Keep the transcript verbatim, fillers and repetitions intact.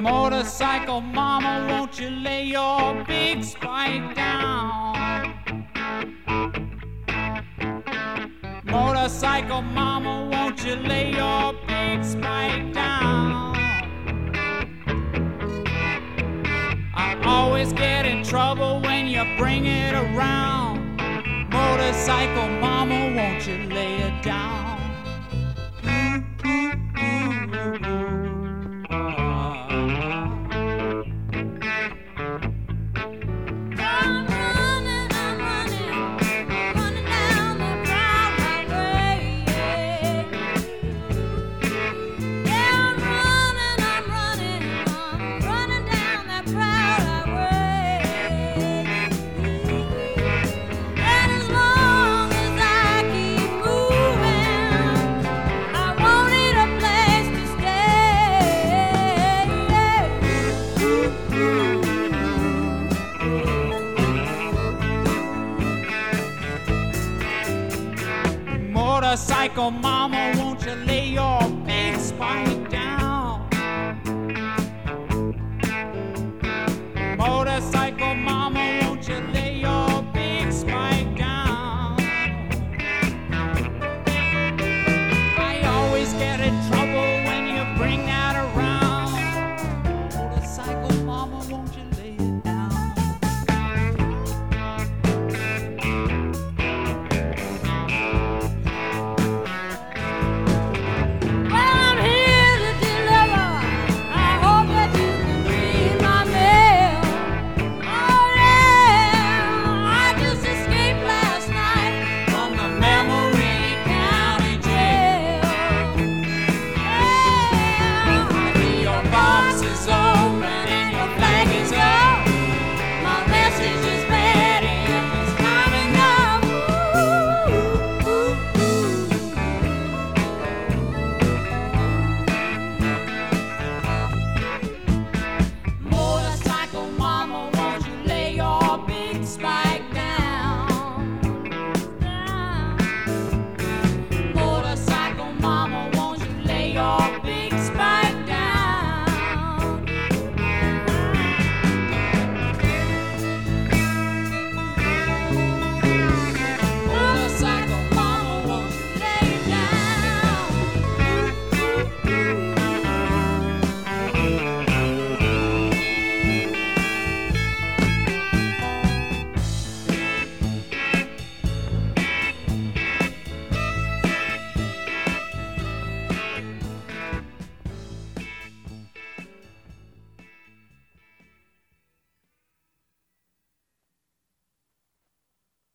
Motorcycle mama, won't you lay your big spike down? Motorcycle mama, won't you lay your big spike down? I always get in trouble when you bring it around. Motorcycle mama, won't you lay it down? Motorcycle mama, won't you lay your big spike down?